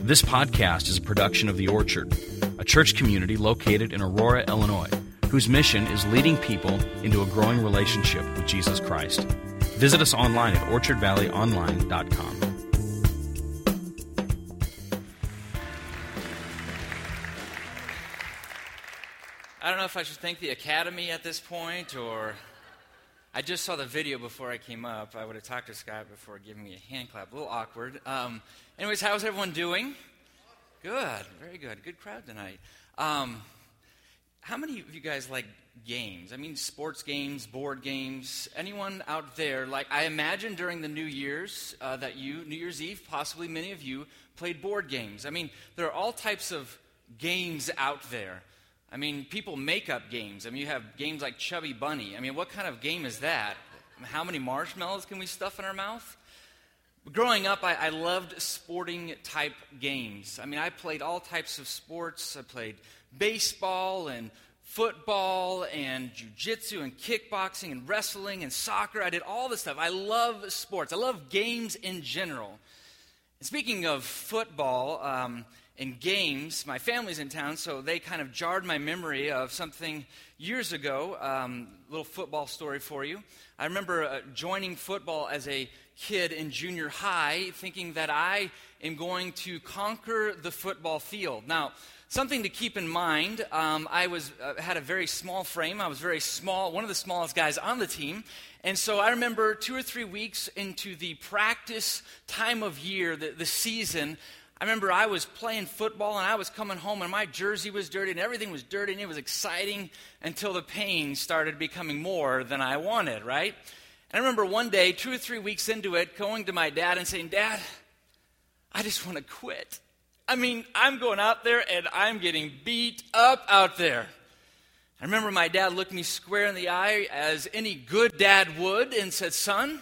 This podcast is a production of The Orchard, a church community located in Aurora, Illinois, whose mission is leading people into a growing relationship with Jesus Christ. Visit us online at orchardvalleyonline.com. I don't know if I should thank the Academy at this point, or I just saw the video before I came up. I would have talked to Scott before giving me a hand clap. A little awkward. Anyways, how's everyone doing? Good. Very good. Good crowd tonight. How many of you guys like games? I mean, sports games, board games. Anyone out there? Like, I imagine during the New Year's New Year's Eve, possibly many of you played board games. I mean, there are all types of games out there. I mean, people make up games. I mean, you have games like Chubby Bunny. I mean, what kind of game is that? How many marshmallows can we stuff in our mouth? Growing up, I loved sporting-type games. I mean, I played all types of sports. I played baseball and football and jiu-jitsu and kickboxing and wrestling and soccer. I did all this stuff. I love sports. I love games in general. And speaking of football and games, my family's in town, so they kind of jarred my memory of something years ago. Little football story for you. I remember joining football as a kid in junior high, thinking that I am going to conquer the football field. Now, something to keep in mind, I had a very small frame. I was very small, one of the smallest guys on the team. And so I remember 2 or 3 weeks into the practice time of year, the season, I remember I was playing football and I was coming home and my jersey was dirty and everything was dirty and it was exciting until the pain started becoming more than I wanted, right? And I remember one day, 2 or 3 weeks into it, going to my dad and saying, "Dad, I just want to quit. I mean, I'm going out there and I'm getting beat up out there." I remember my dad looked me square in the eye, as any good dad would, and said, "Son,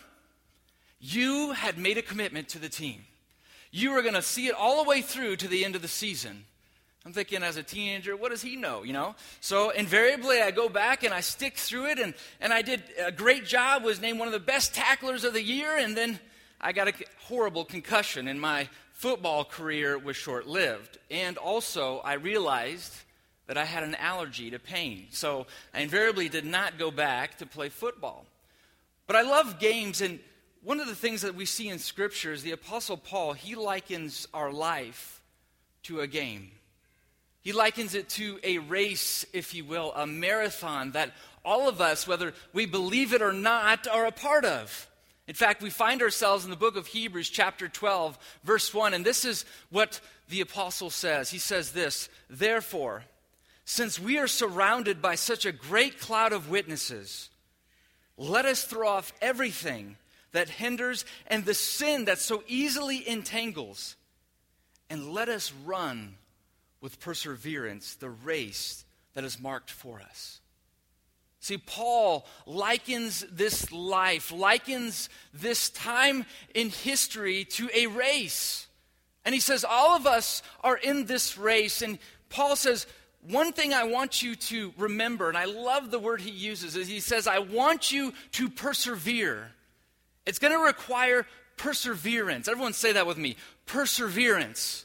you had made a commitment to the team. You were going to see it all the way through to the end of the season." I'm thinking, as a teenager, what does he know, you know? So invariably, I go back and I stick through it, and I did a great job, was named one of the best tacklers of the year, and then I got a horrible concussion, and my football career was short-lived. And also, I realized that I had an allergy to pain, so I invariably did not go back to play football. But I love games, and one of the things that we see in Scripture is the Apostle Paul, he likens our life to a game. He likens it to a race, if you will, a marathon that all of us, whether we believe it or not, are a part of. In fact, we find ourselves in the book of Hebrews, chapter 12, verse 1, and this is what the apostle says. He says this, "Therefore, since we are surrounded by such a great cloud of witnesses, let us throw off everything that hinders and the sin that so easily entangles, and let us run with perseverance the race that is marked for us." See, Paul likens this life, likens this time in history to a race. And he says all of us are in this race. And Paul says, one thing I want you to remember, and I love the word he uses, is he says, I want you to persevere. It's going to require perseverance. Everyone say that with me. Perseverance.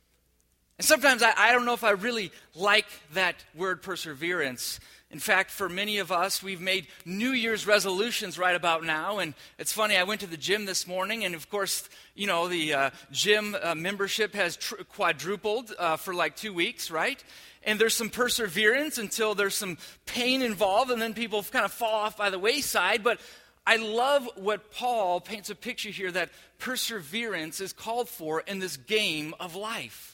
And sometimes I don't know if I really like that word perseverance. In fact, for many of us, we've made New Year's resolutions right about now. And it's funny, I went to the gym this morning, and of course, you know, the gym membership has quadrupled for like 2 weeks, right? And there's some perseverance until there's some pain involved, and then people kind of fall off by the wayside. But I love what Paul paints a picture here, that perseverance is called for in this game of life.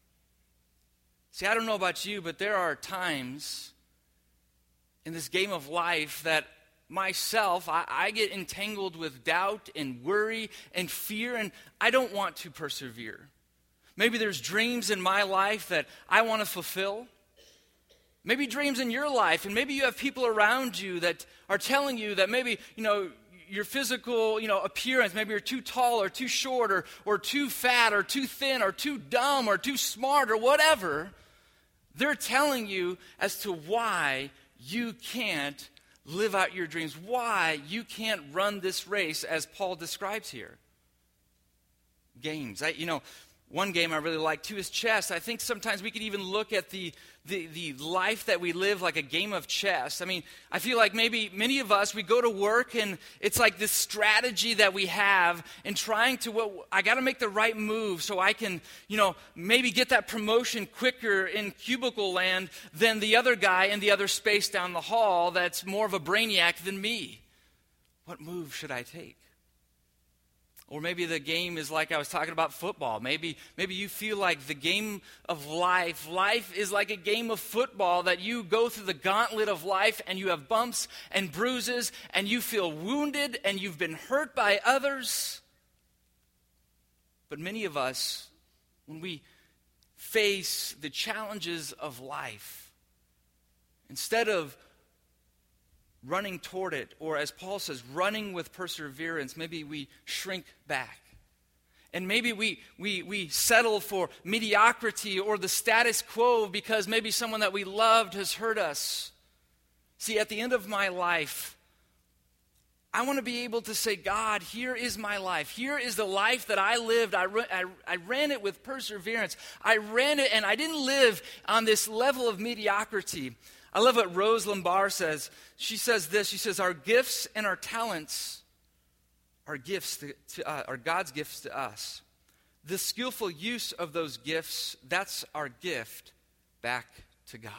See, I don't know about you, but there are times in this game of life that myself, I get entangled with doubt and worry and fear, and I don't want to persevere. Maybe there's dreams in my life that I want to fulfill. Maybe dreams in your life, and maybe you have people around you that are telling you that maybe, you know, your physical, appearance, maybe you're too tall or too short or too fat or too thin or too dumb or too smart or whatever. They're telling you as to why you can't live out your dreams, why you can't run this race as Paul describes here. Games. One game I really like too is chess. I think sometimes we could even look at the life that we live like a game of chess. I mean, I feel like maybe many of us, we go to work and it's like this strategy that we have in trying to, I got to make the right move so I can, maybe get that promotion quicker in cubicle land than the other guy in the other space down the hall that's more of a brainiac than me. What move should I take? Or maybe the game is like I was talking about football. Maybe you feel like the game of life is like a game of football that you go through the gauntlet of life and you have bumps and bruises and you feel wounded and you've been hurt by others. But many of us, when we face the challenges of life, instead of running toward it, or as Paul says, running with perseverance, maybe we shrink back. And maybe we settle for mediocrity or the status quo because maybe someone that we loved has hurt us. See, at the end of my life, I want to be able to say, God, here is my life. Here is the life that I lived. I ran it with perseverance. I ran it, and I didn't live on this level of mediocrity. I love what Rose Lombard says. She says this. She says, our gifts and our talents are gifts are God's gifts to us. The skillful use of those gifts, that's our gift back to God.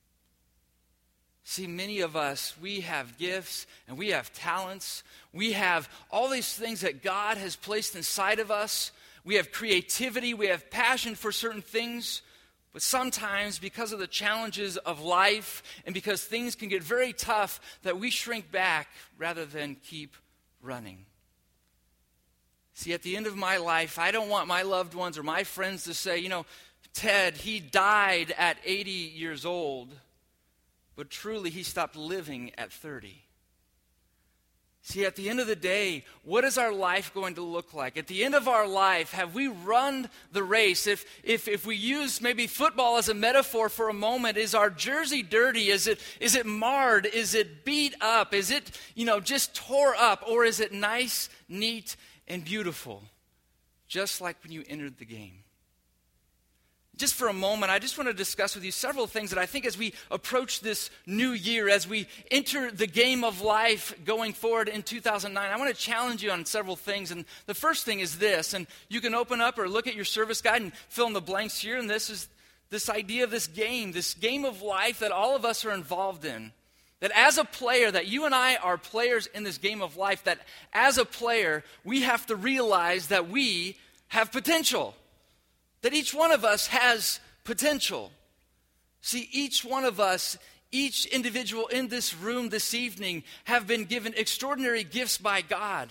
See, many of us, we have gifts and we have talents. We have all these things that God has placed inside of us. We have creativity. We have passion for certain things. But sometimes, because of the challenges of life and because things can get very tough, that we shrink back rather than keep running. See, at the end of my life, I don't want my loved ones or my friends to say, Ted, he died at 80 years old, but truly he stopped living at 30. See, at the end of the day, what is our life going to look like? At the end of our life, have we run the race? If we use maybe football as a metaphor for a moment, is our jersey dirty? Is it marred? Is it beat up? Is it, just tore up? Or is it nice, neat, and beautiful? Just like when you entered the game. Just for a moment, I just want to discuss with you several things that I think as we approach this new year, as we enter the game of life going forward in 2009, I want to challenge you on several things. And the first thing is this, and you can open up or look at your service guide and fill in the blanks here, and this is this idea of this game of life that all of us are involved in. That as a player, that you and I are players in this game of life, that as a player, we have to realize that we have potential. That each one of us has potential. See, each one of us, each individual in this room this evening have been given extraordinary gifts by God.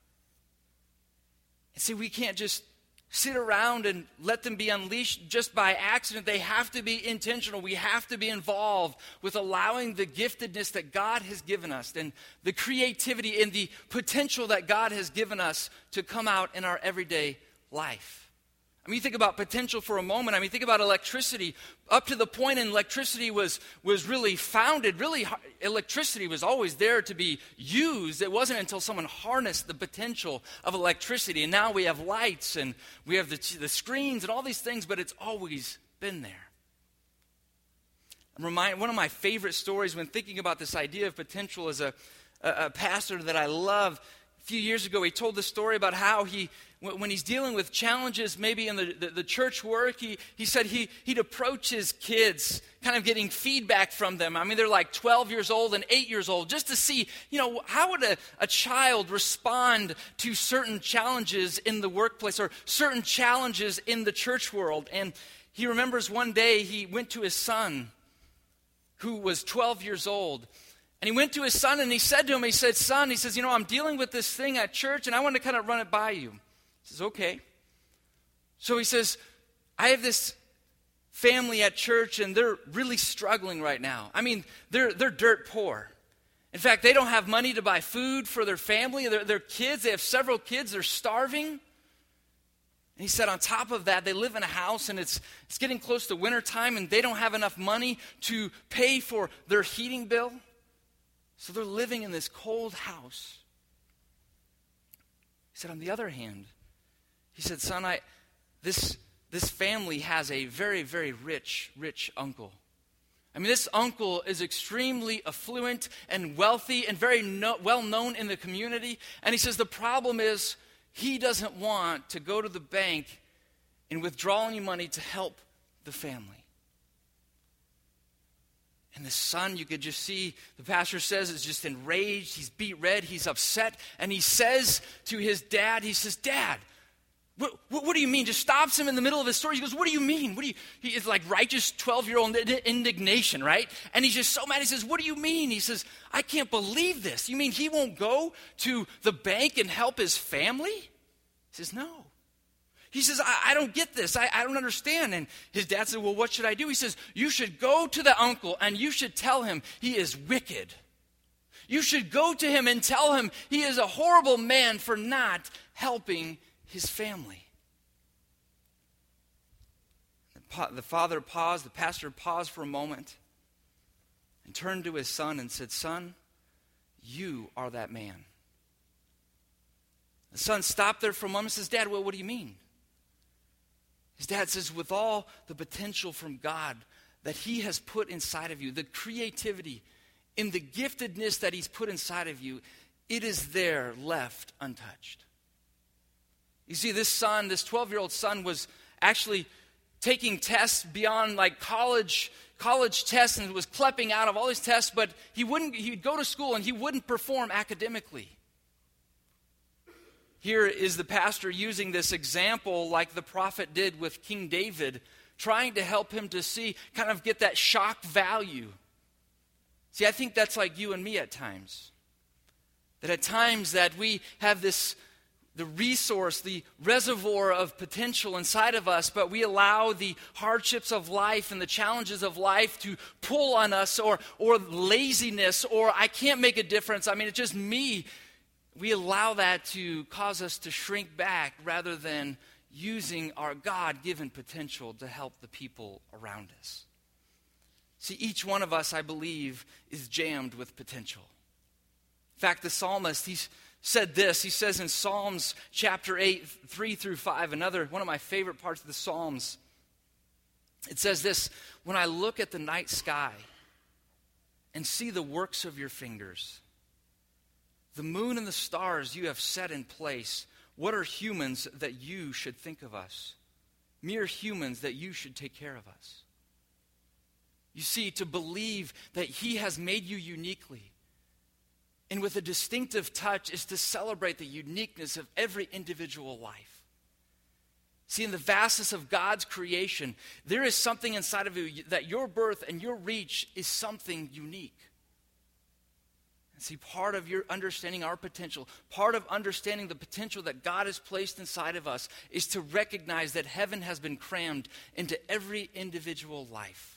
And see, we can't just sit around and let them be unleashed just by accident. They have to be intentional. We have to be involved with allowing the giftedness that God has given us and the creativity and the potential that God has given us to come out in our everyday life. I mean, you think about potential for a moment. I mean, think about electricity. Up to the point in electricity was really founded, electricity was always there to be used. It wasn't until someone harnessed the potential of electricity. And now we have lights and we have the screens and all these things, but it's always been there. One of my favorite stories when thinking about this idea of potential is a pastor that I love. A few years ago, he told the story about how when he's dealing with challenges maybe in the church work, he said he'd approach his kids, kind of getting feedback from them. I mean, they're like 12 years old and 8 years old, just to see, how would a child respond to certain challenges in the workplace or certain challenges in the church world. And he remembers one day he went to his son, who was 12 years old, and he went to his son and he said to him, son, I'm dealing with this thing at church and I want to kind of run it by you. He says, okay. So he says, I have this family at church and they're really struggling right now. I mean, they're dirt poor. In fact, they don't have money to buy food for their family. Their kids, they have several kids, they're starving. And he said on top of that, they live in a house and it's getting close to wintertime and they don't have enough money to pay for their heating bill. So they're living in this cold house. He said, on the other hand, he said, son, this this family has a very, very rich uncle. I mean, this uncle is extremely affluent and wealthy and very well known in the community. And he says the problem is he doesn't want to go to the bank and withdraw any money to help the family. And the son, you could just see, the pastor says, is just enraged. He's beat red. He's upset. And he says to his dad, he says, Dad, what do you mean? Just stops him in the middle of his story. He goes, what do you mean? He is like righteous 12-year-old indignation, right? And he's just so mad. He says, what do you mean? He says, I can't believe this. You mean he won't go to the bank and help his family? He says, no. He says, I don't get this. I don't understand. And his dad said, well, what should I do? He says, you should go to the uncle and you should tell him he is wicked. You should go to him and tell him he is a horrible man for not helping his family. The father paused, the pastor paused for a moment and turned to his son and said, son, you are that man. The son stopped there for a moment and says, Dad, well, what do you mean? His dad says, with all the potential from God that he has put inside of you, the creativity and the giftedness that he's put inside of you, it is there left untouched. You see, this son, this 12-year-old son, was actually taking tests beyond like college tests and was clepping out of all these tests, but he'd go to school and he wouldn't perform academically. Here is the pastor using this example like the prophet did with King David, trying to help him to see, kind of get that shock value. See, I think that's like you and me at times. That at times that we have the resource, the reservoir of potential inside of us, but we allow the hardships of life and the challenges of life to pull on us, or laziness, or I can't make a difference. I mean, it's just me. We allow that to cause us to shrink back rather than using our God-given potential to help the people around us. See, each one of us, I believe, is jammed with potential. In fact, the psalmist, he said this. He says in Psalms chapter 8, 3 through 5, one of my favorite parts of the Psalms, it says this, when I look at the night sky and see the works of your fingers, the moon and the stars you have set in place, what are humans that you should think of us? Mere humans that you should take care of us. You see, to believe that he has made you uniquely and with a distinctive touch is to celebrate the uniqueness of every individual life. See, in the vastness of God's creation, there is something inside of you that your birth and your reach is something unique. And see, part of your understanding our potential, part of understanding the potential that God has placed inside of us is to recognize that heaven has been crammed into every individual life.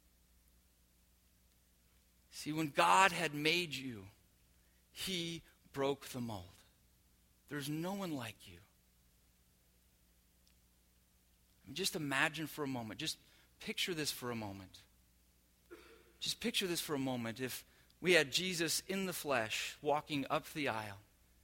See, when God had made you, he broke the mold. There's no one like you. I mean, just imagine for a moment. Just picture this for a moment. Just picture this for a moment. If we had Jesus in the flesh walking up the aisle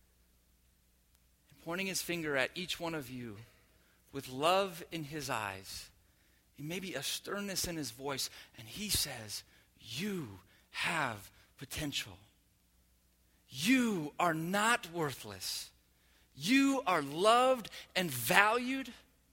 and pointing his finger at each one of you with love in his eyes and maybe a sternness in his voice, and he says, you have potential. You are not worthless. You are loved and valued.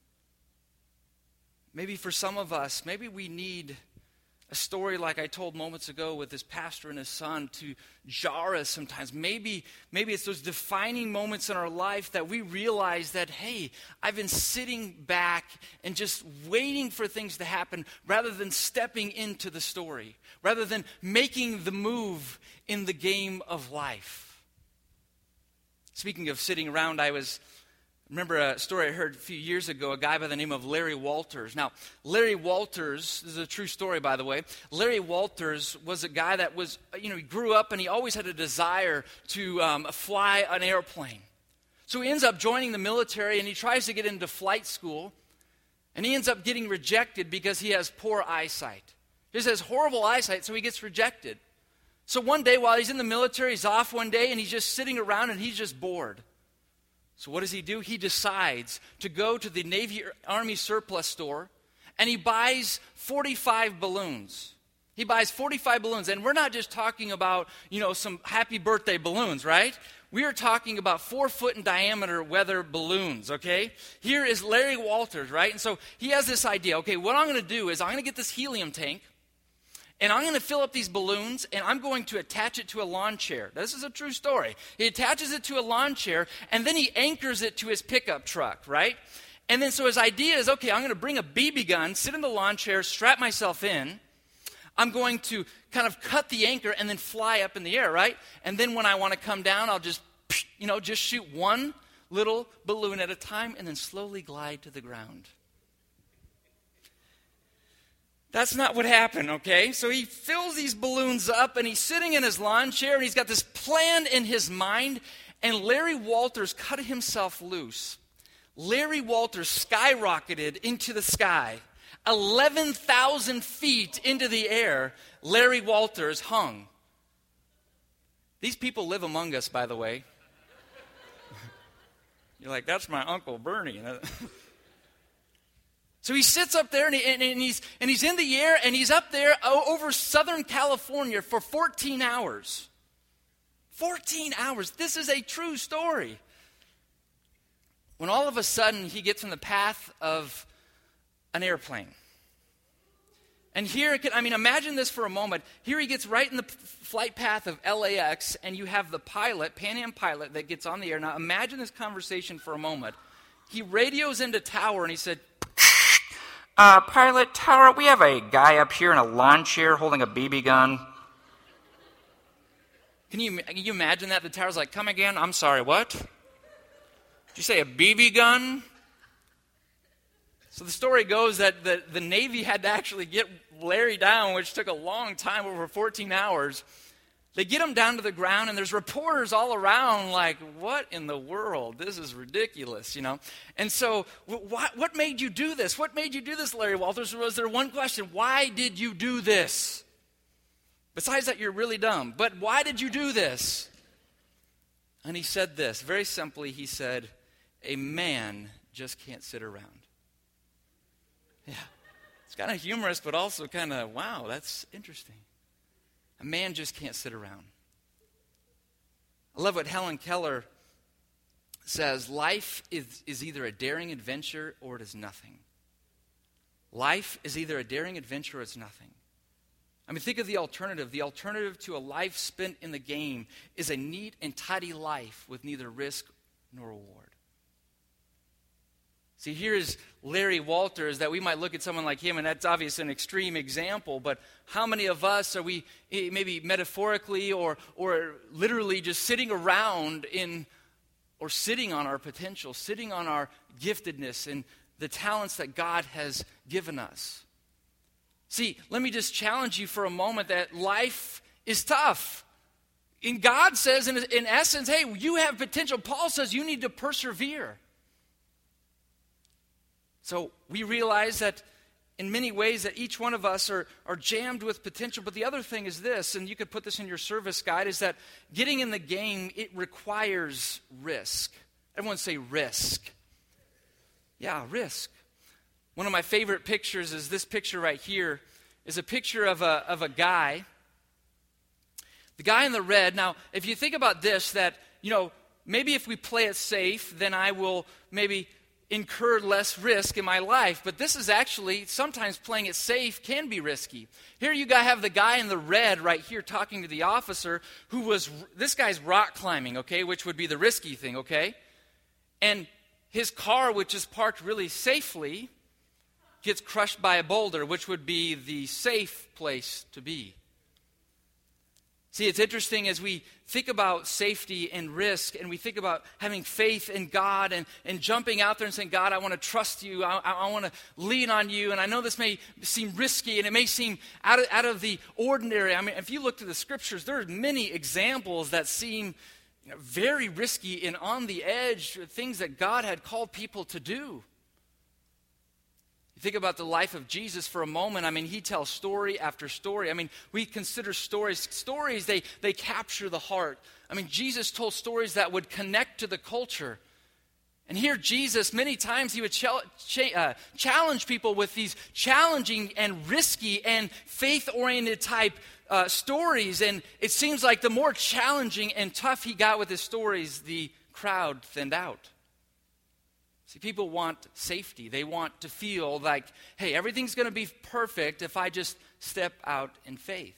Maybe for some of us, maybe we need a story like I told moments ago with this pastor and his son to jar us sometimes. Maybe it's those defining moments in our life that we realize that, hey, I've been sitting back and just waiting for things to happen rather than stepping into the story, rather than making the move in the game of life. Speaking of sitting around, I remember a story I heard a few years ago, a guy by the name of Larry Walters. Now, Larry Walters, this is a true story, by the way. Larry Walters was a guy that was, he grew up and he always had a desire to fly an airplane. So he ends up joining the military and he tries to get into flight school. And he ends up getting rejected because he has poor eyesight. He just has horrible eyesight, so he gets rejected. So one day while he's in the military, he's off one day and he's just sitting around and he's just bored. So what does he do? He decides to go to the Navy Army surplus store, and he buys 45 balloons. He buys 45 balloons, and we're not just talking about, some happy birthday balloons, right? We are talking about 4-foot in diameter weather balloons, okay? Here is Larry Walters, right? And so he has this idea, okay, what I'm going to do is I'm going to get this helium tank, and I'm going to fill up these balloons, and I'm going to attach it to a lawn chair. This is a true story. He attaches it to a lawn chair, and then he anchors it to his pickup truck, right? And then so his idea is, okay, I'm going to bring a BB gun, sit in the lawn chair, strap myself in. I'm going to kind of cut the anchor and then fly up in the air, right? And then when I want to come down, I'll just shoot one little balloon at a time and then slowly glide to the ground. That's not what happened, okay? So he fills these balloons up, and he's sitting in his lawn chair, and he's got this plan in his mind, and Larry Walters cut himself loose. Larry Walters skyrocketed into the sky. 11,000 feet into the air, Larry Walters hung. These people live among us, by the way. You're like, that's my Uncle Bernie. So he sits up there, and he's in the air, and he's up there over Southern California for 14 hours. 14 hours. This is a true story. When all of a sudden he gets in the path of an airplane. And here, imagine this for a moment. Here he gets right in the flight path of LAX, and you have the pilot, Pan Am pilot, that gets on the air. Now imagine this conversation for a moment. He radios into tower, and he said, Pilot, tower, we have a guy up here in a lawn chair holding a BB gun. Can you imagine that? The tower's like, come again? I'm sorry, what? Did you say a BB gun? So the story goes that the Navy had to actually get Larry down, which took a long time, over 14 hours. They get him down to the ground, and there's reporters all around like, what in the world? This is ridiculous, And so what made you do this? What made you do this, Larry Walters? Was there one question? Why did you do this? Besides that, you're really dumb. But why did you do this? And he said this. Very simply, he said, a man just can't sit around. Yeah, it's kind of humorous, but also kind of, wow, that's interesting. A man just can't sit around. I love what Helen Keller says. Life is either a daring adventure or it is nothing. Life is either a daring adventure or it's nothing. Think of the alternative. The alternative to a life spent in the game is a neat and tidy life with neither risk nor reward. See, here is Larry Walters, that we might look at someone like him, and that's obviously an extreme example, but how many of us are we maybe metaphorically or literally just sitting around or sitting on our potential, sitting on our giftedness and the talents that God has given us? See, let me just challenge you for a moment that life is tough. And God says, in essence, hey, you have potential. Paul says you need to persevere. So we realize that in many ways that each one of us are jammed with potential. But the other thing is this, and you could put this in your service guide, is that getting in the game, it requires risk. Everyone say risk. Yeah, risk. One of my favorite pictures is this picture right here, is a picture of a guy. The guy in the red. Now, if you think about this, that, maybe if we play it safe, then I will maybe incur less risk in my life. But this is actually, sometimes playing it safe can be risky. Here you have the guy in the red right here talking to the officer this guy's rock climbing, okay, which would be the risky thing, okay? And his car, which is parked really safely, gets crushed by a boulder, which would be the safe place to be. See, it's interesting as we think about safety and risk, and we think about having faith in God and jumping out there and saying, God, I want to trust you. I want to lean on you. And I know this may seem risky, and it may seem out of the ordinary. If you look to the scriptures, there are many examples that seem very risky and on the edge, things that God had called people to do. You think about the life of Jesus for a moment. He tells story after story. We consider stories. Stories, they capture the heart. Jesus told stories that would connect to the culture. And here Jesus, many times he would challenge people with these challenging and risky and faith-oriented type stories. And it seems like the more challenging and tough he got with his stories, the crowd thinned out. See, people want safety. They want to feel like, hey, everything's going to be perfect if I just step out in faith.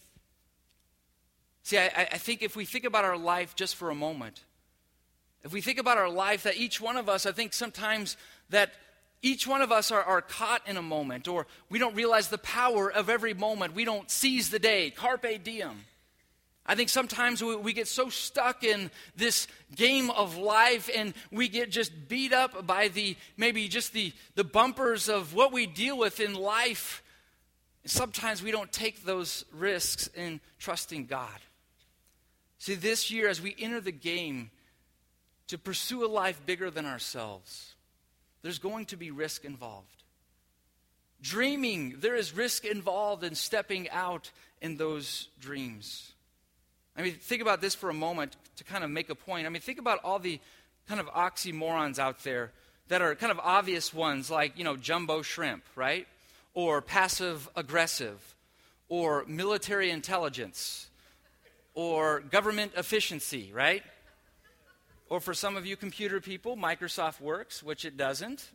See, I think if we think about our life just for a moment, if we think about our life, that each one of us, I think sometimes that each one of us are caught in a moment, or we don't realize the power of every moment. We don't seize the day, carpe diem. I think sometimes we get so stuck in this game of life, and we get just beat up by maybe just the bumpers of what we deal with in life. And sometimes we don't take those risks in trusting God. See, this year as we enter the game to pursue a life bigger than ourselves, there's going to be risk involved. Dreaming, there is risk involved in stepping out in those dreams. I mean, think about this for a moment to kind of make a point. I mean, think about all the kind of oxymorons out there that are kind of obvious ones, like, jumbo shrimp, right? Or passive aggressive, or military intelligence, or government efficiency, right? Or for some of you computer people, Microsoft works, which it doesn't.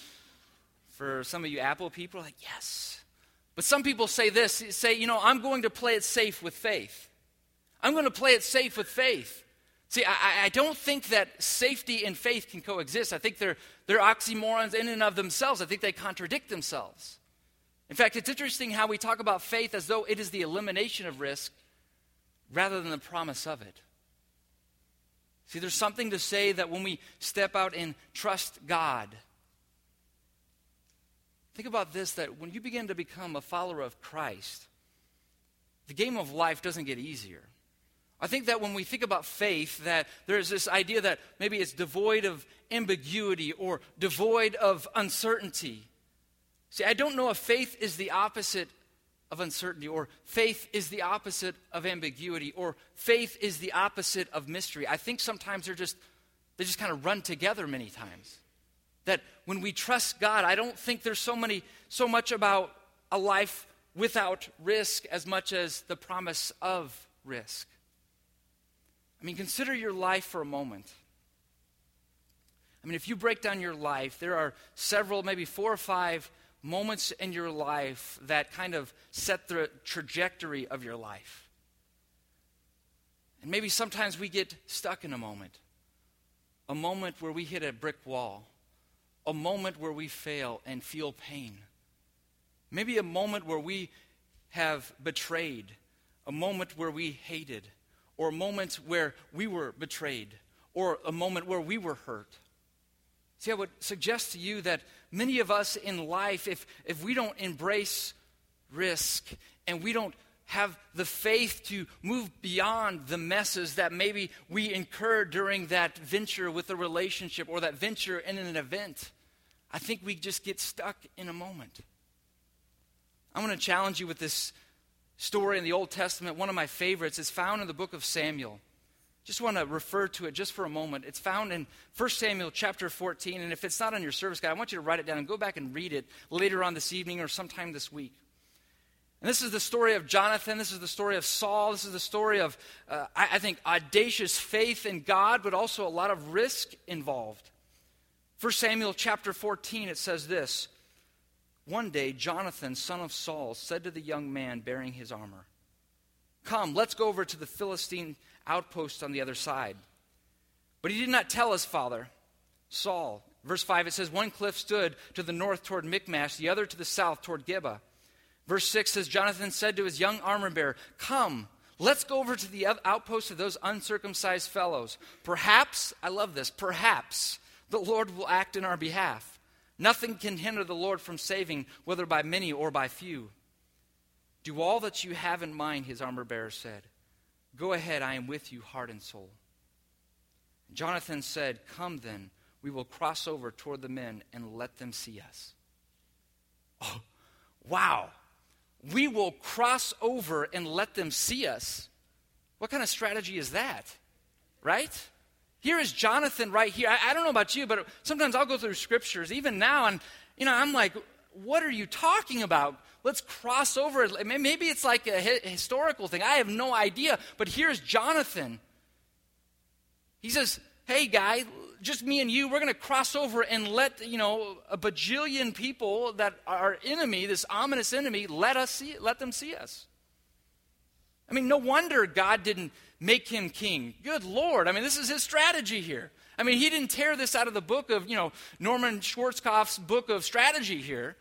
For some of you Apple people, like, yes. But some people say this, I'm going to play it safe with faith. I'm going to play it safe with faith. See, I don't think that safety and faith can coexist. I think they're oxymorons in and of themselves. I think they contradict themselves. In fact, it's interesting how we talk about faith as though it is the elimination of risk rather than the promise of it. See, there's something to say that when we step out and trust God, think about this, that when you begin to become a follower of Christ, the game of life doesn't get easier. I think that when we think about faith, that there's this idea that maybe it's devoid of ambiguity or devoid of uncertainty. See, I don't know if faith is the opposite of uncertainty, or faith is the opposite of ambiguity, or faith is the opposite of mystery. I think sometimes they just kind of run together many times. That when we trust God, I don't think there's so much about a life without risk as much as the promise of risk. I mean, consider your life for a moment. I mean, if you break down your life, there are several, maybe 4 or 5 moments in your life that kind of set the trajectory of your life. And maybe sometimes we get stuck in a moment where we hit a brick wall, a moment where we fail and feel pain, maybe a moment where we have betrayed, a moment where we hated, or a moment where we were betrayed, or a moment where we were hurt. See, I would suggest to you that many of us in life, if we don't embrace risk and we don't have the faith to move beyond the messes that maybe we incur during that venture with a relationship or that venture in an event, I think we just get stuck in a moment. I want to challenge you with this story in the Old Testament. One of my favorites is found in the book of Samuel. Just want to refer to it just for a moment. It's found in 1 Samuel chapter 14, and if it's not on your service guide, I want you to write it down and go back and read it later on this evening or sometime this week. And this is the story of Jonathan. This is the story of Saul. This is the story of, I think, audacious faith in God, but also a lot of risk involved. 1 Samuel chapter 14, it says this: One day, Jonathan, son of Saul, said to the young man bearing his armor, "Come, let's go over to the Philistine outpost on the other side." But he did not tell his father, Saul. Verse 5, it says, one cliff stood to the north toward Michmash, the other to the south toward Gibeah. Verse 6 says, Jonathan said to his young armor-bearer, "Come, let's go over to the outpost of those uncircumcised fellows. Perhaps," I love this, "perhaps the Lord will act in our behalf. Nothing can hinder the Lord from saving, whether by many or by few." "Do all that you have in mind," his armor-bearer said. "Go ahead, I am with you, heart and soul." Jonathan said, "Come then, we will cross over toward the men and let them see us." Oh, wow. We will cross over and let them see us. What kind of strategy is that? Right? Here is Jonathan right here. I don't know about you, but sometimes I'll go through scriptures, even now, and I'm like, what are you talking about? Let's cross over. Maybe it's like a historical thing. I have no idea. But here's Jonathan. He says, hey, guy, just me and you, we're going to cross over and let, a bajillion people that are enemy, this ominous enemy, let them see us. I mean, no wonder God didn't make him king. Good Lord. I mean, this is his strategy here. I mean, he didn't tear this out of the book of, Norman Schwarzkopf's book of strategy here.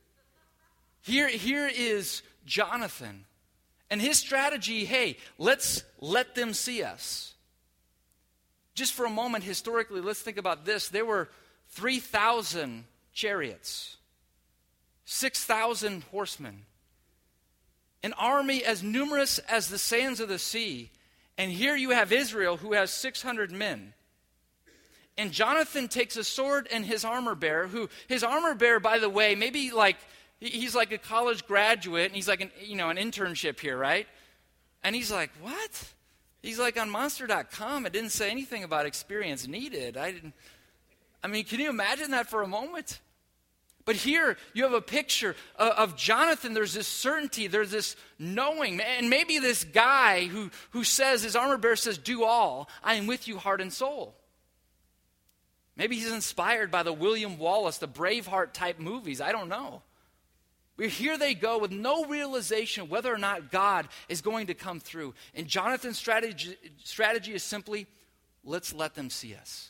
Here is Jonathan. And his strategy, hey, let's let them see us. Just for a moment, historically, let's think about this. There were 3,000 chariots, 6,000 horsemen, an army as numerous as the sands of the sea. And here you have Israel, who has 600 men. And Jonathan takes a sword and his armor bearer, by the way, maybe he's like a college graduate, and he's like an internship here, right? And he's like, what? He's like, on Monster.com, it didn't say anything about experience needed. Can you imagine that for a moment? But here you have a picture of Jonathan. There's this certainty, there's this knowing. And maybe this guy who says, his armor bearer says, do all, I am with you heart and soul. Maybe he's inspired by the William Wallace, the Braveheart type movies. I don't know. But here they go with no realization of whether or not God is going to come through. And Jonathan's strategy is simply, let's let them see us.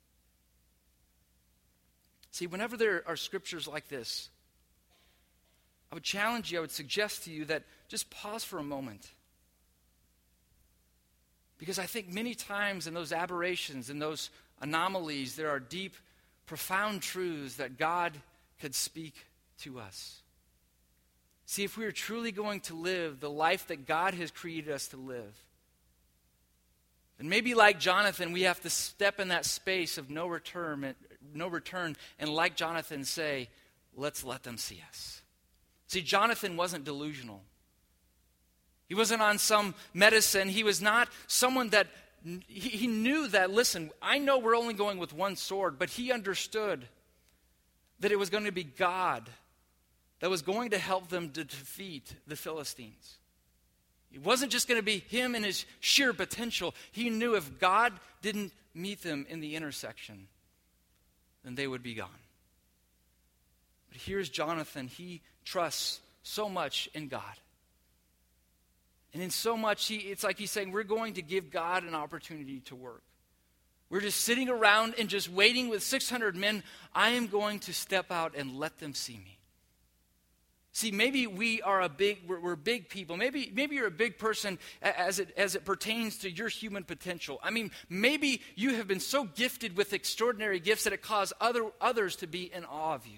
See, whenever there are scriptures like this, I would challenge you, I would suggest to you that just pause for a moment. Because I think many times in those aberrations, in those anomalies, there are deep, profound truths that God could speak to us. See, if we are truly going to live the life that God has created us to live, then maybe like Jonathan, we have to step in that space of no return, and like Jonathan say, let's let them see us. See, Jonathan wasn't delusional. He wasn't on some medicine. He was not someone that, he knew that, listen, I know we're only going with one sword, but he understood that it was going to be God that was going to help them to defeat the Philistines. It wasn't just going to be him and his sheer potential. He knew if God didn't meet them in the intersection, then they would be gone. But here's Jonathan. He trusts so much in God. And in so much, it's like he's saying, we're going to give God an opportunity to work. We're just sitting around and just waiting with 600 men. I am going to step out and let them see me. See, maybe we're big people. Maybe you're a big person as it pertains to your human potential. Maybe you have been so gifted with extraordinary gifts that it caused others to be in awe of you.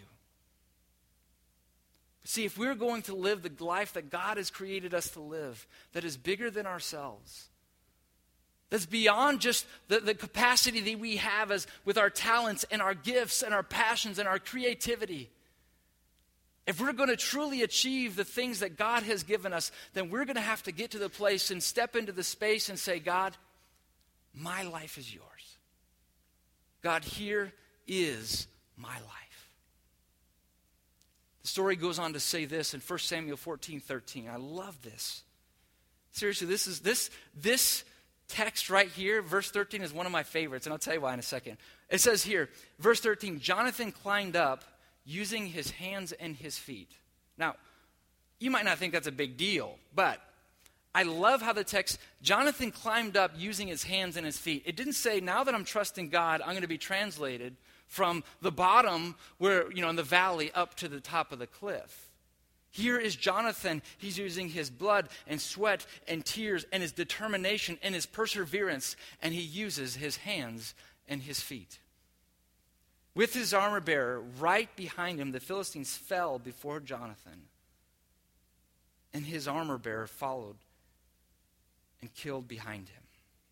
See, if we're going to live the life that God has created us to live, that is bigger than ourselves, that's beyond just the capacity that we have with our talents and our gifts and our passions and our creativity. If we're going to truly achieve the things that God has given us, then we're going to have to get to the place and step into the space and say, God, my life is yours. God, here is my life. The story goes on to say this in 1 Samuel 14:13. I love this. Seriously, this text right here, verse 13, is one of my favorites, and I'll tell you why in a second. It says here, verse 13, Jonathan climbed up using his hands and his feet. Now, you might not think that's a big deal, but I love how the text, Jonathan climbed up using his hands and his feet. It didn't say, now that I'm trusting God, I'm going to be translated from the bottom where, in the valley up to the top of the cliff. Here is Jonathan. He's using his blood and sweat and tears and his determination and his perseverance, and he uses his hands and his feet. With his armor bearer right behind him, the Philistines fell before Jonathan. And his armor bearer followed and killed behind him.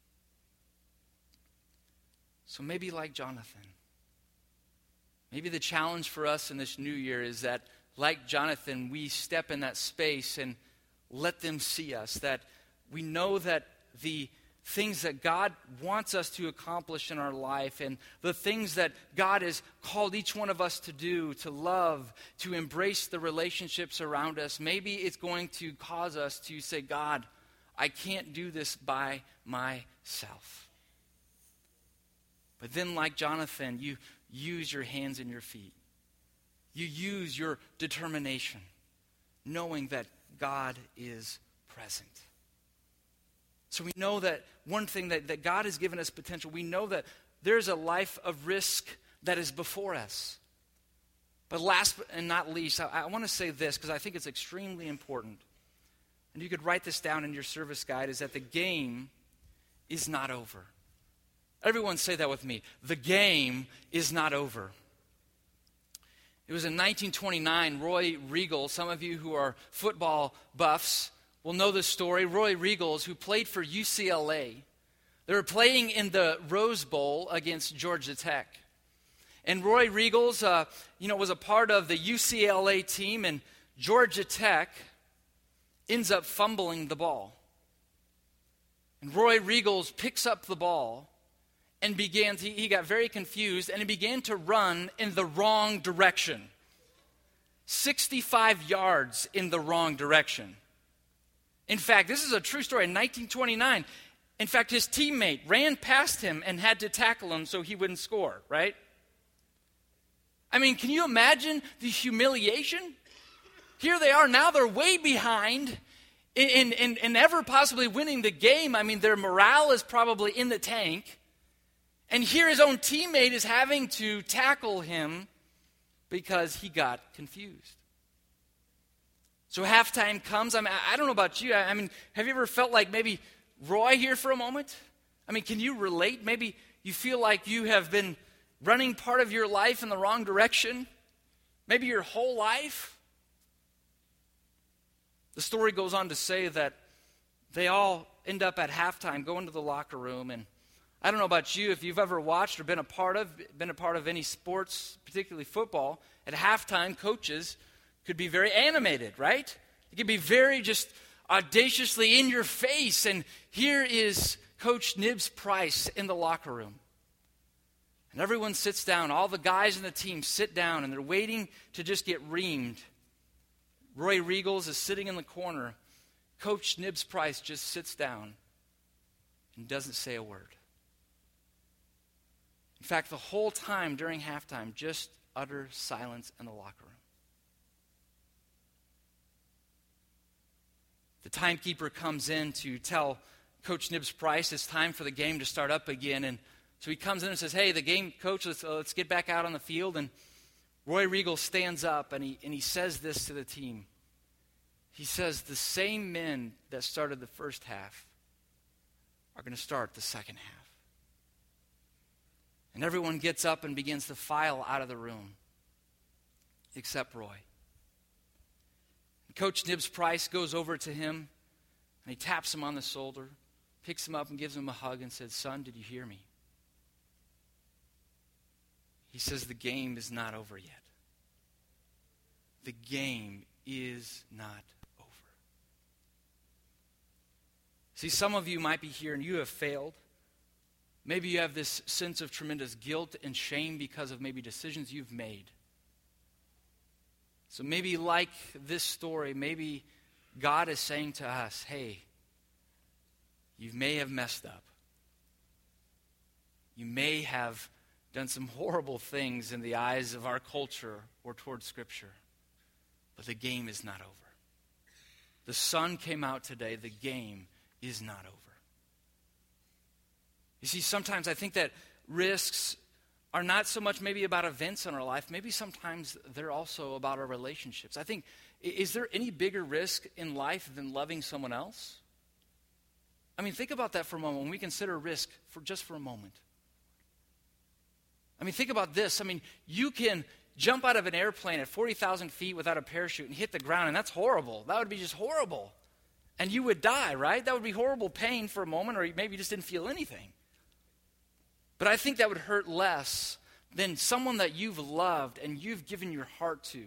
So maybe like Jonathan, maybe the challenge for us in this new year is that, like Jonathan, we step in that space and let them see us. That we know that the things that God wants us to accomplish in our life and the things that God has called each one of us to do, to love, to embrace the relationships around us, maybe it's going to cause us to say, God, I can't do this by myself. But then, like Jonathan, you use your hands and your feet. You use your determination, knowing that God is present. So we know that one thing that God has given us potential. We know that there's a life of risk that is before us. But last and not least, I want to say this because I think it's extremely important. And you could write this down in your service guide, is that the game is not over. Everyone say that with me. The game is not over. It was in 1929, Roy Riegel, some of you who are football buffs will know this story. Roy Riegels, who played for UCLA, they were playing in the Rose Bowl against Georgia Tech. And Roy Riegels, was a part of the UCLA team, and Georgia Tech ends up fumbling the ball. And Roy Riegels picks up the ball and he got very confused, and he began to run in the wrong direction. 65 yards in the wrong direction. In fact, this is a true story. In 1929, in fact, his teammate ran past him and had to tackle him so he wouldn't score, right? I mean, can you imagine the humiliation? Here they are, now they're way behind in ever possibly winning the game. I mean, their morale is probably in the tank. And here his own teammate is having to tackle him because he got confused. So halftime comes. I don't know about you. Have you ever felt like maybe Roy here for a moment? Can you relate? Maybe you feel like you have been running part of your life in the wrong direction. Maybe your whole life. The story goes on to say that they all end up at halftime, go into the locker room, and I don't know about you, if you've ever watched or been a part of any sports, particularly football, at halftime, coaches could be very animated, right? It could be very just audaciously in your face. And here is Coach Nibs Price in the locker room. And everyone sits down. All the guys in the team sit down, and they're waiting to just get reamed. Roy Riegels is sitting in the corner. Coach Nibs Price just sits down and doesn't say a word. In fact, the whole time during halftime, just utter silence in the locker room. The timekeeper comes in to tell Coach Nibs Price it's time for the game to start up again. And so he comes in and says, hey, the game, coach, let's get back out on the field. And Roy Riegel stands up and he says this to the team. He says, the same men that started the first half are going to start the second half. And everyone gets up and begins to file out of the room, except Roy. And Coach Nibs Price goes over to him, and he taps him on the shoulder, picks him up and gives him a hug and says, son, did you hear me? He says, the game is not over yet. The game is not over. See, some of you might be here and you have failed. Maybe you have this sense of tremendous guilt and shame because of maybe decisions you've made. So maybe like this story, maybe God is saying to us, hey, you may have messed up. You may have done some horrible things in the eyes of our culture or towards Scripture. But the game is not over. The sun came out today. The game is not over. You see, sometimes I think that risks are not so much maybe about events in our life. Maybe sometimes they're also about our relationships. I think, is there any bigger risk in life than loving someone else? Think about that for a moment when we consider risk just for a moment. Think about this. You can jump out of an airplane at 40,000 feet without a parachute and hit the ground, and that's horrible. That would be just horrible. And you would die, right? That would be horrible pain for a moment, or maybe you just didn't feel anything. But I think that would hurt less than someone that you've loved and you've given your heart to,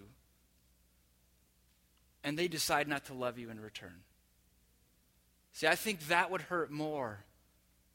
and they decide not to love you in return. See, I think that would hurt more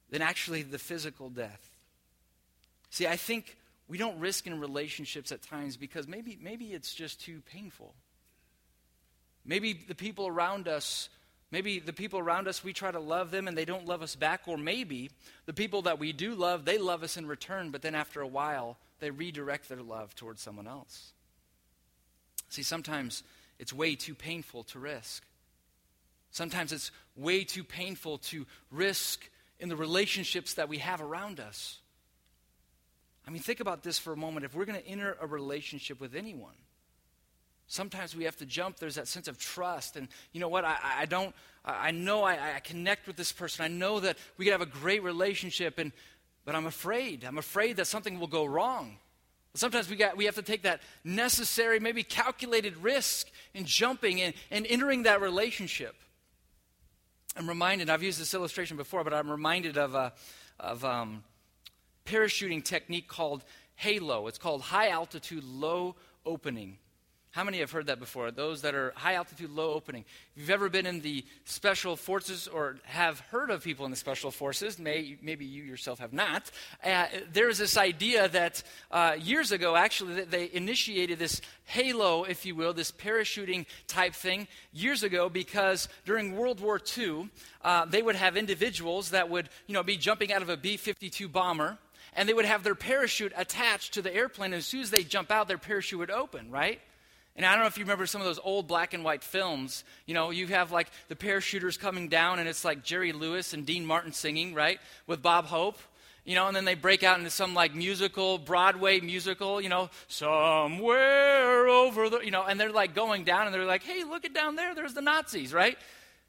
than actually the physical death. See, I think we don't risk in relationships at times because maybe it's just too painful. Maybe the people around us, we try to love them and they don't love us back. Or maybe the people that we do love, they love us in return, but then after a while, they redirect their love towards someone else. See, sometimes it's way too painful to risk. Sometimes it's way too painful to risk in the relationships that we have around us. I mean, think about this for a moment. If we're going to enter a relationship with anyone, sometimes we have to jump. There's that sense of trust. And you know what? I know I connect with this person. I know that we could have a great relationship, but I'm afraid. I'm afraid that something will go wrong. Sometimes we have to take that necessary, maybe calculated risk in jumping and entering that relationship. I'm reminded, I've used this illustration before, but I'm reminded of parachuting technique called HALO. It's called high altitude, low opening. How many have heard that before? Those that are high altitude, low opening. If you've ever been in the special forces or have heard of people in the special forces, maybe you yourself have not, there's this idea that years ago, actually, they initiated this HALO, if you will, this parachuting type thing years ago because during World War II, they would have individuals that would, be jumping out of a B-52 bomber, and they would have their parachute attached to the airplane, and as soon as they jump out, their parachute would open, right? And I don't know if you remember some of those old black and white films. You have like the parachuters coming down, and it's like Jerry Lewis and Dean Martin singing, right, with Bob Hope. And then they break out into some like musical, Broadway musical, somewhere over the, and they're like going down, and they're like, hey, look it down there, there's the Nazis, right?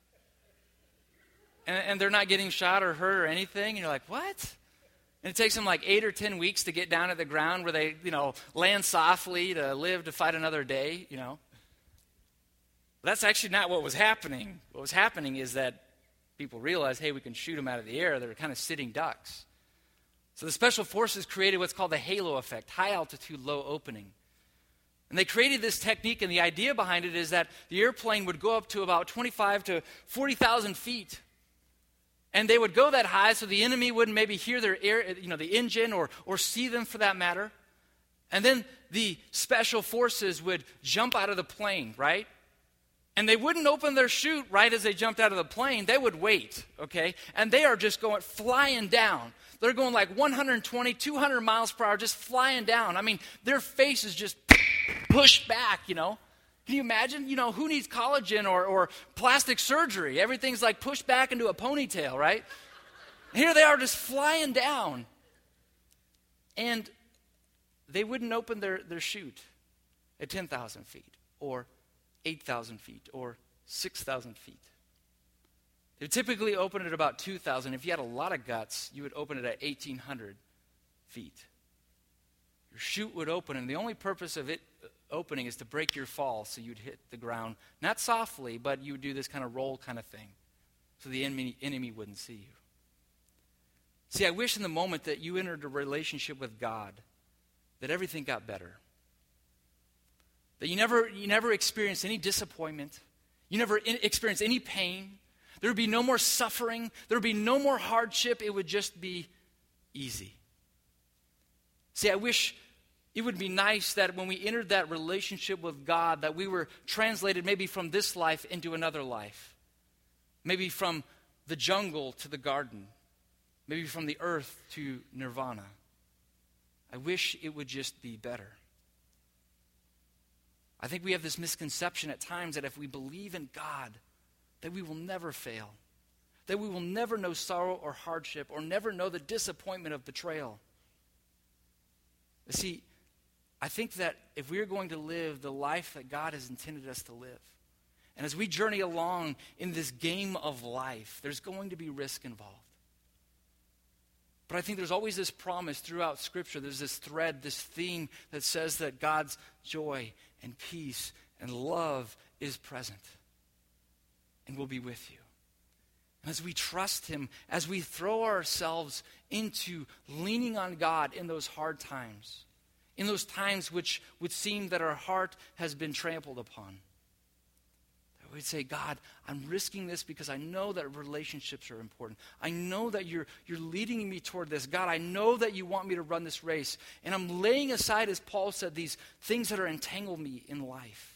And they're not getting shot or hurt or anything, and you're like, what? And it takes them like 8 or 10 weeks to get down to the ground where they, land softly to live to fight another day, But that's actually not what was happening. What was happening is that people realized, hey, we can shoot them out of the air. They're kind of sitting ducks. So the Special Forces created what's called the HALO effect, high altitude, low opening. And they created this technique, and the idea behind it is that the airplane would go up to about 25 to 40,000 feet. And they would go that high so the enemy wouldn't maybe hear their air, the engine or see them for that matter. And then the special forces would jump out of the plane, right? And they wouldn't open their chute right as they jumped out of the plane. They would wait, okay? And they are just flying down. They're going like 120, 200 miles per hour, just flying down. I mean, their face is just pushed back, Can you imagine? Who needs collagen or plastic surgery? Everything's like pushed back into a ponytail, right? Here they are just flying down. And they wouldn't open their chute at 10,000 feet or 8,000 feet or 6,000 feet. They would typically open it at about 2,000. If you had a lot of guts, you would open it at 1,800 feet. Your chute would open, and the only purpose of it opening is to break your fall so you'd hit the ground, not softly, but you would do this kind of roll kind of thing so the enemy wouldn't see you. See, I wish in the moment that you entered a relationship with God that everything got better. That you never experienced any disappointment. You never experienced any pain. There would be no more suffering. There would be no more hardship. It would just be easy. See, I wish it would be nice that when we entered that relationship with God, that we were translated maybe from this life into another life. Maybe from the jungle to the garden. Maybe from the earth to nirvana. I wish it would just be better. I think we have this misconception at times that if we believe in God, that we will never fail. That we will never know sorrow or hardship or never know the disappointment of betrayal. See, I think that if we are going to live the life that God has intended us to live, and as we journey along in this game of life, there's going to be risk involved. But I think there's always this promise throughout Scripture, there's this thread, this theme that says that God's joy and peace and love is present and will be with you. And as we trust Him, as we throw ourselves into leaning on God in those hard times, in those times which would seem that our heart has been trampled upon, We'd say, God, I'm risking this because I know that relationships are important. I know that you're leading me toward this. God, I know that you want me to run this race. And I'm laying aside, as Paul said, these things that are entangling me in life.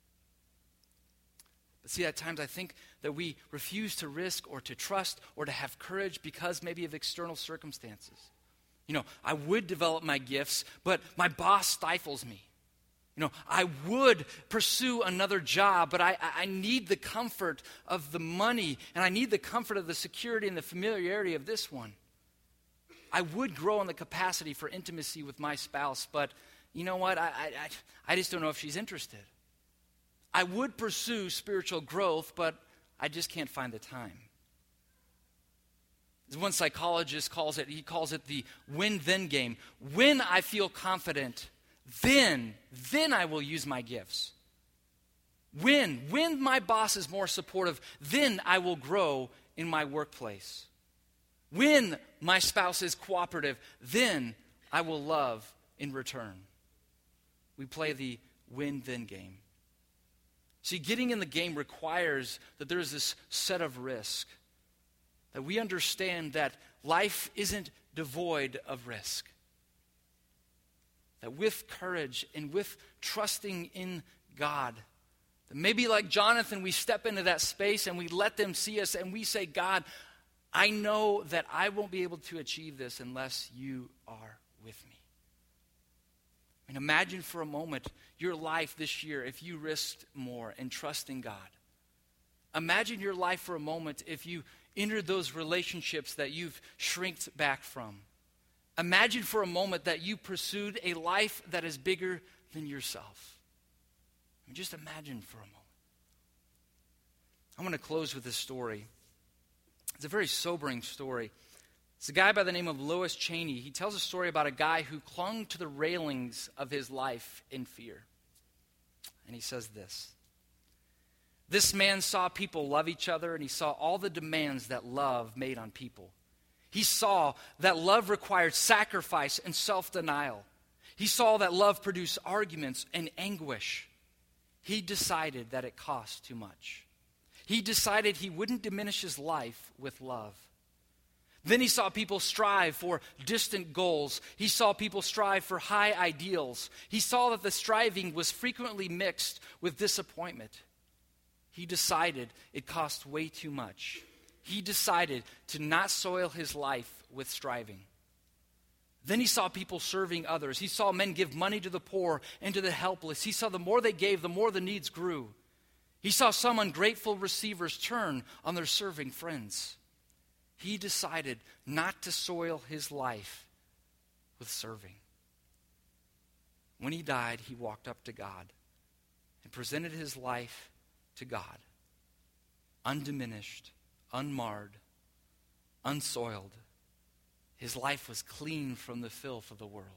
But see, at times I think that we refuse to risk or to trust or to have courage because maybe of external circumstances. I would develop my gifts, but my boss stifles me. I would pursue another job, but I need the comfort of the money, and I need the comfort of the security and the familiarity of this one. I would grow in the capacity for intimacy with my spouse, but you know what? I just don't know if she's interested. I would pursue spiritual growth, but I just can't find the time. As one psychologist calls it, he calls it the win-then game. When I feel confident, then I will use my gifts. When my boss is more supportive, then I will grow in my workplace. When my spouse is cooperative, then I will love in return. We play the win-then game. See, getting in the game requires that there is this set of risk. That we understand that life isn't devoid of risk. That with courage and with trusting in God, that maybe like Jonathan, we step into that space and we let them see us and we say, God, I know that I won't be able to achieve this unless you are with me. I mean, imagine for a moment your life this year if you risked more and trusting God. Imagine your life for a moment if you entered those relationships that you've shrinked back from. Imagine for a moment that you pursued a life that is bigger than yourself. I mean, just imagine for a moment. I'm going to close with this story. It's a very sobering story. It's a guy by the name of Lois Cheney. He tells a story about a guy who clung to the railings of his life in fear. And he says this. This man saw people love each other, and he saw all the demands that love made on people. He saw that love required sacrifice and self-denial. He saw that love produced arguments and anguish. He decided that it cost too much. He decided he wouldn't diminish his life with love. Then he saw people strive for distant goals. He saw people strive for high ideals. He saw that the striving was frequently mixed with disappointment. He decided it cost way too much. He decided to not soil his life with striving. Then he saw people serving others. He saw men give money to the poor and to the helpless. He saw the more they gave, the more the needs grew. He saw some ungrateful receivers turn on their serving friends. He decided not to soil his life with serving. When he died, he walked up to God and presented his life to God, undiminished, unmarred, unsoiled. His life was clean from the filth of the world.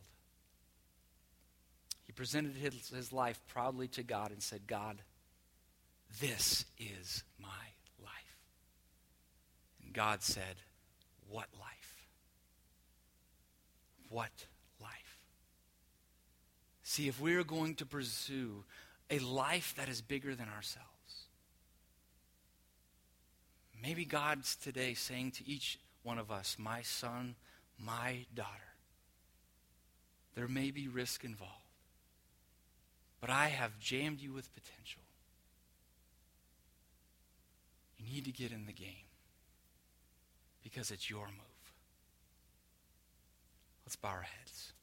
He presented his life proudly to God and said, God, this is my life. And God said, what life? What life? See, if we're going to pursue a life that is bigger than ourselves, maybe God's today saying to each one of us, my son, my daughter, there may be risk involved, but I have jammed you with potential. You need to get in the game because it's your move. Let's bow our heads.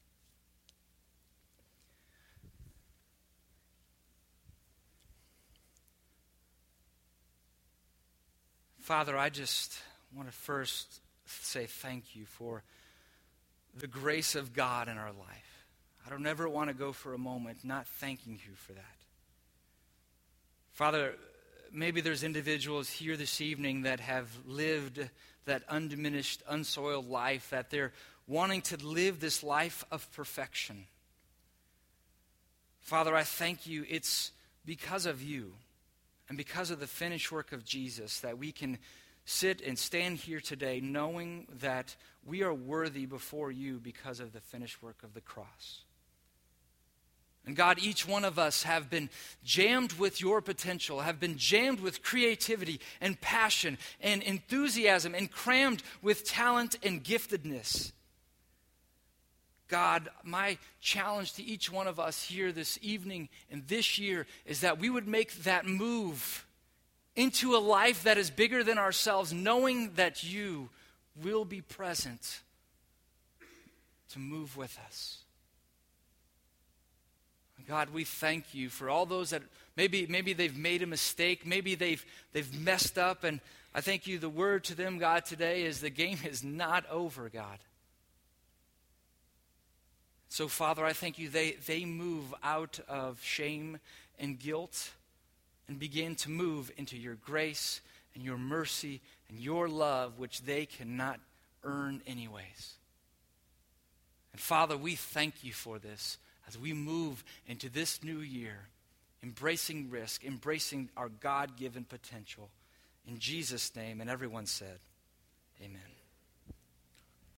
Father, I just want to first say thank you for the grace of God in our life. I don't ever want to go for a moment not thanking you for that. Father, maybe there's individuals here this evening that have lived that undiminished, unsoiled life, that they're wanting to live this life of perfection. Father, I thank you. It's because of you and because of the finished work of Jesus that we can sit and stand here today knowing that we are worthy before you because of the finished work of the cross. And God, each one of us have been jammed with your potential, have been jammed with creativity and passion and enthusiasm and crammed with talent and giftedness. God, my challenge to each one of us here this evening and this year is that we would make that move into a life that is bigger than ourselves, knowing that you will be present to move with us. God, we thank you for all those that maybe they've made a mistake, maybe they've messed up, and I thank you. The word to them, God, today is the game is not over, God. So, Father, I thank you they move out of shame and guilt and begin to move into your grace and your mercy and your love, which they cannot earn anyways. And Father, we thank you for this as we move into this new year, embracing risk, embracing our God-given potential. In Jesus' name, and everyone said, amen.